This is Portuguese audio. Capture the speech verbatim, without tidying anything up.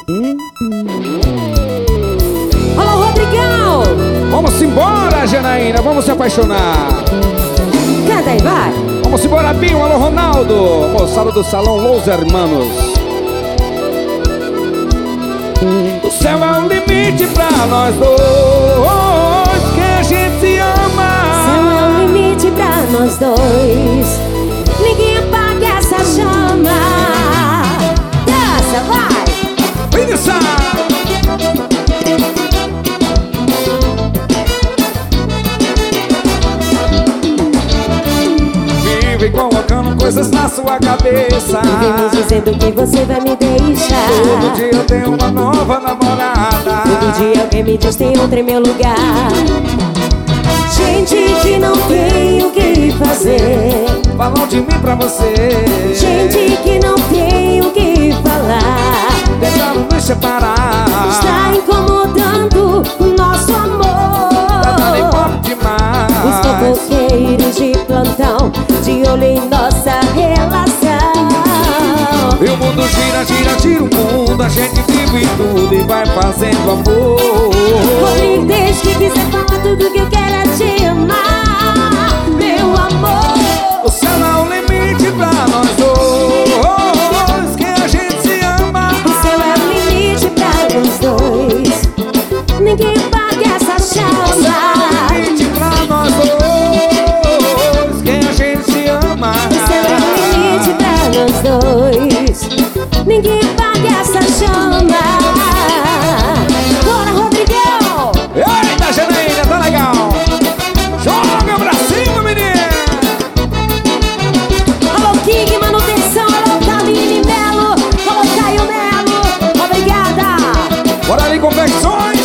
Alô, Rodrigão! Vamos embora, Janaína, vamos se apaixonar. Canta aí, vai! Vamos embora, Binho, alô, Ronaldo. Moçada do Salão Los Hermanos. O céu é o limite pra nós dois, que a gente se ama. O céu é o limite pra nós dois, ninguém apaga essa chama. Dança, vai! Vem dançar! Vive colocando coisas na sua cabeça, vive me dizendo que você vai me deixar. todo dia eu tenho uma nova namorada, todo dia alguém me diz tem outra em meu lugar. Gente que não tem o que fazer, falam de mim pra você. gente que não tem o que falar, tentaram nos separar, está incomodando o nosso amor. tá dando embora demais. Os fofoqueiros de plantão, de olho em nossa relação. E o mundo gira, gira, gira o mundo, a gente vive tudo e vai fazendo amor. Oi, desde que quiser falar tudo que eu quero é te amar, meu amor. O céu é o limite pra nós dois, que a gente se ama. O céu é o limite pra nós dois, ninguém apaga essa chama. O céu é o limite pra nós dois, que a gente se ama. O céu é o limite pra nós dois, ninguém apaga essa chama. Bora, Rodrigão! Eita, Janaína, tá legal. Joga pra cima, menina. Alô, King Manutenção, alô, Taline Melo, alô, Caio Melo, obrigada! Bora ali, confecções.